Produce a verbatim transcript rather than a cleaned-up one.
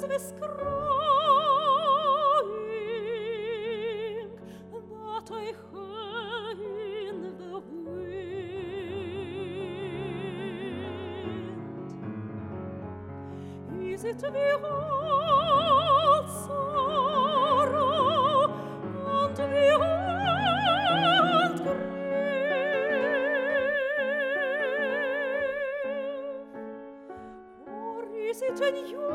Christmas crying that I heard in the wind? Is it the old sorrow and the old grief? Or is it a new